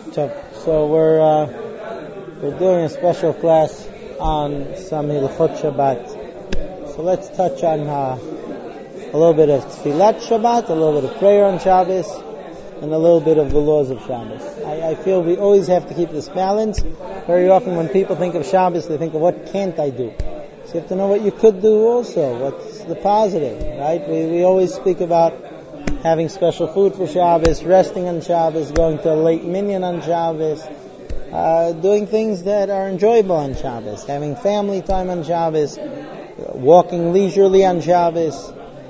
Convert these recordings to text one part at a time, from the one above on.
So we're doing a special class on some Hilchot Shabbat. So let's touch on a little bit of Tfilat Shabbat, a little bit of prayer on Shabbos, and a little bit of the laws of Shabbos. I feel we always have to keep this balance. Very often when people think of Shabbos, they think of what can't I do. So you have to know what you could do also, what's the positive, right? We always speak about having special food for Shabbos, resting on Shabbos, going to a late minyan on Shabbos, doing things that are enjoyable on Shabbos, having family time on Shabbos, walking leisurely on Shabbos,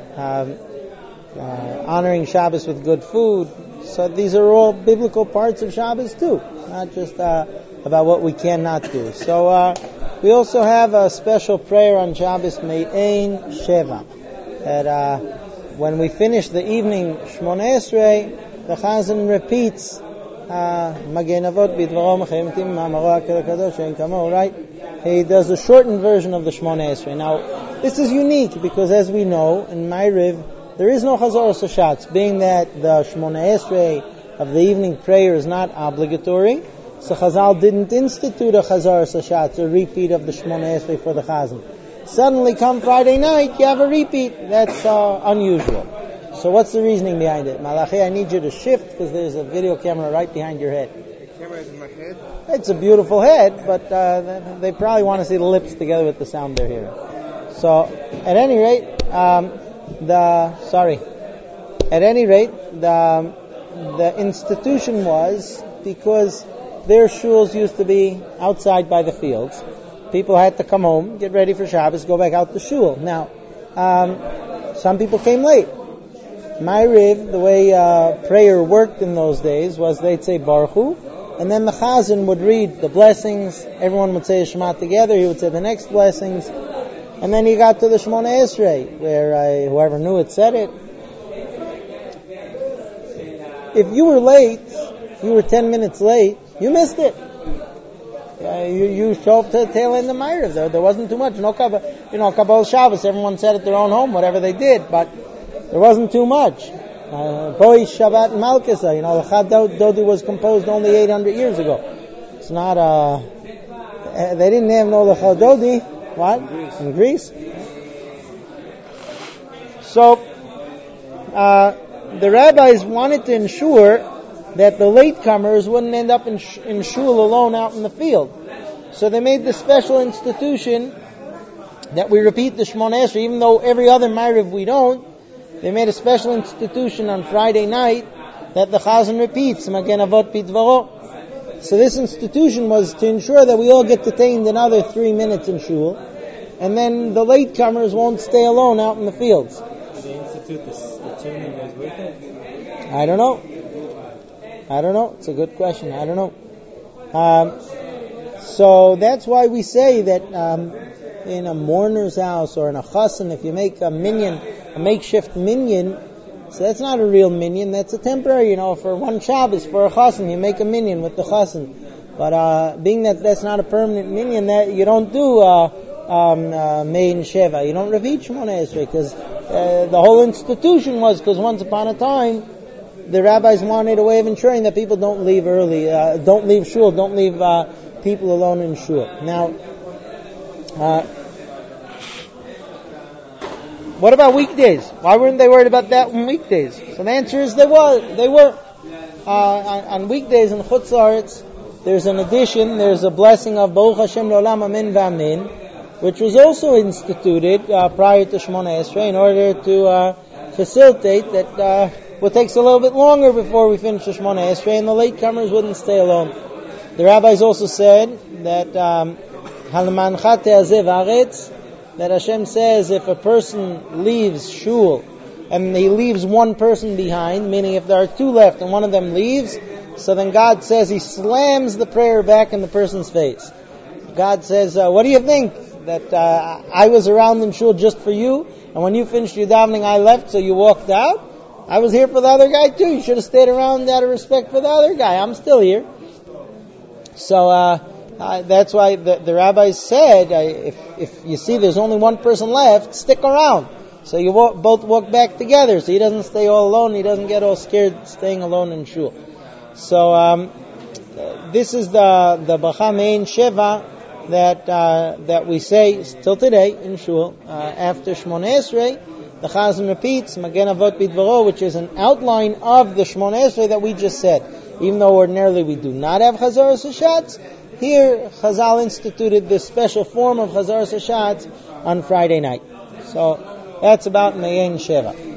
honoring Shabbos with good food. So these are all biblical parts of Shabbos too, not just about what we cannot do. So we also have a special prayer on Shabbos, Me'ein Sheva, that when we finish the evening Shmoneh Esrei, the Chazan repeats Magen Avot Bidvaro Mechayim Tim Ma'amaro HaKadosh She'en Kamo, right? He does a shortened version of the Shmoneh Esrei. Now, this is unique because, as we know, in Ma'ariv, there is no Chazoros Hashatz, being that the Shmoneh Esrei of the evening prayer is not obligatory. So Chazal didn't institute a Chazoros Hashatz, a repeat of the Shmoneh Esrei for the Chazan. Suddenly, come Friday night, you have a repeat. That's unusual. So what's the reasoning behind it? Malachi, I need you to shift because there's a video camera right behind your head. The camera is in my head? It's a beautiful head, but they probably want to see the lips together with the sound they're hearing. So, at any rate, the institution was because their shuls used to be outside by the fields. People had to come home, get ready for Shabbos, go back out to shul. Now, some people came late. Ma'ariv, the way prayer worked in those days, was they'd say Baruch Hu, and then the Chazan would read the blessings. Everyone would say Shema together. He would say the next blessings, and then he got to the Shmoneh Esrei, where whoever knew it said it. If you were late, if you were 10 minutes late, you missed it. You show up to the tail end of Ma'ariv. There wasn't too much. No Kabbalah Shabbos. Everyone said at their own home, whatever they did, but there wasn't too much. Boi Shabbat and Malkisa. The Chad Dodi was composed only 800 years ago. It's not they didn't have no Chad Dodi. What? In Greece. So the rabbis wanted to ensure that the latecomers wouldn't end up in shul alone out in the field. So they made this special institution that we repeat the Shmoneh Esrei, even though every other Ma'ariv we don't. They made a special institution on Friday night that the Chazan repeats, Magen Avot Bidvaro. So this institution was to ensure that we all get detained another 3 minutes in shul, and then the latecomers won't stay alone out in the fields. Did they institute the tuning as with it? I don't know. It's a good question. I don't know. So that's why we say that in a mourner's house or in a chassan, if you make a minyan, a makeshift minyan, so that's not a real minyan, that's a temporary, for one Shabbos, for a chassan, you make a minyan with the chassan. But being that that's not a permanent minyan, that you don't do Me'ein Sheva, you don't repeat Shmoneh Esrei, because the whole institution was, because once upon a time, the rabbis wanted a way of ensuring that people don't leave early, don't leave shul, don't leave people alone in shul. Now, what about weekdays? Why weren't they worried about that on weekdays? So the answer is they were. On weekdays in Chutz La'aretz, there's an addition, there's a blessing of Baruch Hashem L'Olam Amen V'Amen, which was also instituted prior to Shmoneh Esrei in order to facilitate that what takes a little bit longer before we finish the Shmoneh Esrei and the latecomers wouldn't stay alone. The rabbis also said that Halmancha Te'azeh V'Aretz, that Hashem says if a person leaves shul and he leaves one person behind, meaning if there are two left and one of them leaves, so then God says he slams the prayer back in the person's face. God says, what do you think? That I was around in shul just for you, and when you finished your davening I left, so you walked out? I was here for the other guy too. You should have stayed around out of respect for the other guy. I'm still here. So that's why the rabbis said, if you see there's only one person left, stick around. So you both walk back together, so he doesn't stay all alone, he doesn't get all scared staying alone in shul. So this is the Bracha Mein Sheva that we say till today in Shul after Shmoneh Esrei. The Chazan repeats Magen Avot Bidvaro, which is an outline of the Shmoneh Esrei that we just said. Even though ordinarily we do not have Chazaras Hashatz, here Chazal instituted this special form of Chazaras Hashatz on Friday night. So that's about Mein Sheva.